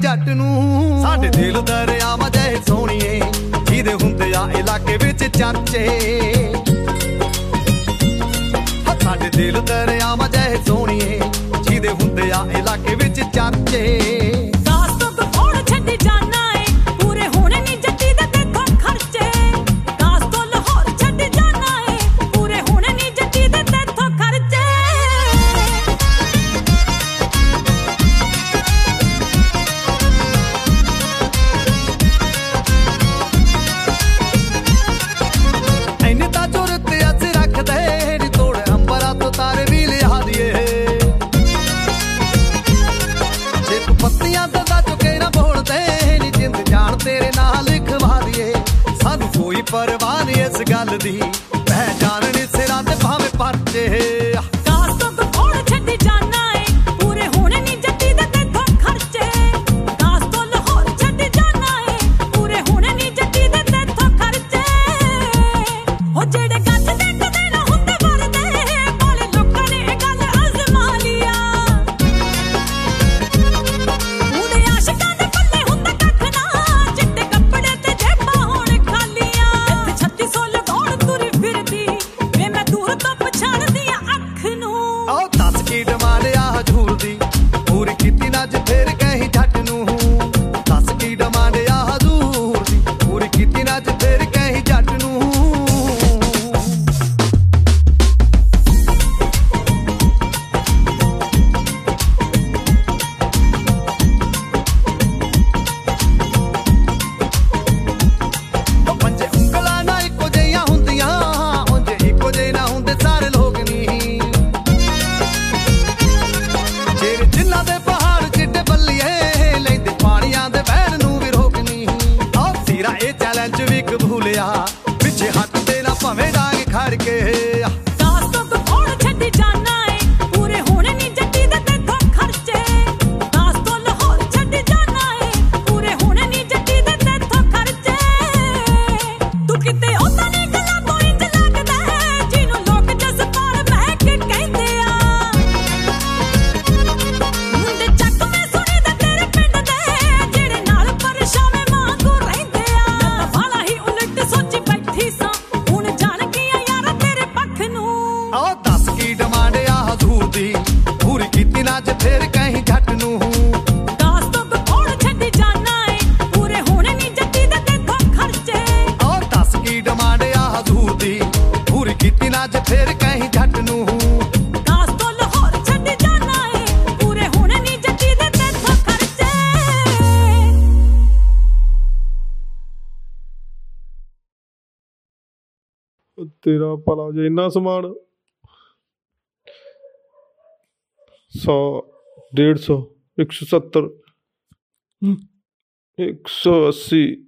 जट नूं। साडे दिल दरियावां जहे सोहणीए जिहदे हुंदे आ इलाके विच चर्चे। साडे दिल दरियावां जहे सोहणीए जिहदे हुंदे आ इलाके विच चर्चे। परवाह नहीं इस गल दी पहचान नहीं सिरां ते भावें परचे। पिछे हट देना भावें डांग खड़ के। फिर कहीं झट नूं दास तो लाहौर छड्ड जाना है पूरे होने नी जट्टी दे तेथों खर्चे। तेरा भला जे इन्ना समान 100 150 170 180